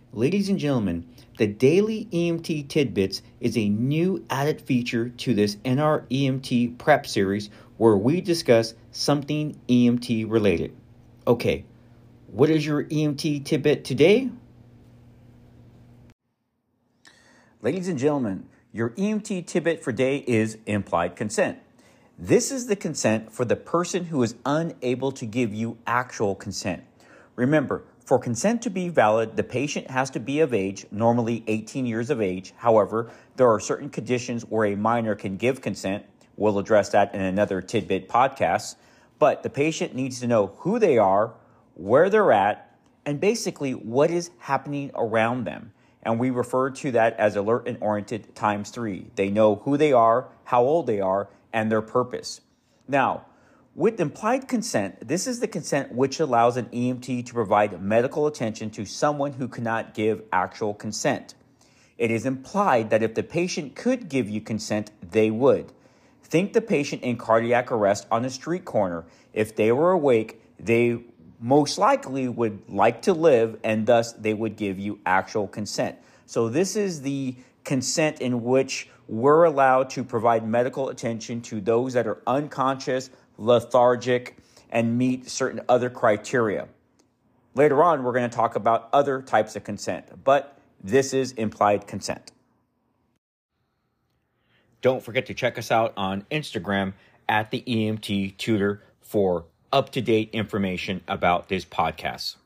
Ladies and gentlemen, the Daily EMT Tidbits is a new added feature to this NR EMT Prep series where we discuss something EMT related. Okay, what is your EMT tidbit today? Ladies and gentlemen, your EMT tidbit for today is implied consent. This is the consent for the person who is unable to give you actual consent. Remember, for consent to be valid, the patient has to be of age, normally 18 years of age. However, there are certain conditions where a minor can give consent. We'll address that in another tidbit podcast. But the patient needs to know who they are, where they're at, and basically what is happening around them. And we refer to that as alert and oriented times 3. They know who they are, how old they are, and their purpose. Now, with implied consent, this is the consent which allows an EMT to provide medical attention to someone who cannot give actual consent. It is implied that if the patient could give you consent, they would. Think the patient in cardiac arrest on a street corner. If they were awake, they most likely would like to live, and thus they would give you actual consent. So this is the consent in which we're allowed to provide medical attention to those that are unconscious, lethargic, and meet certain other criteria. Later on, we're going to talk about other types of consent, but this is implied consent. Don't forget to check us out on Instagram at the EMT Tutor for up-to-date information about this podcast.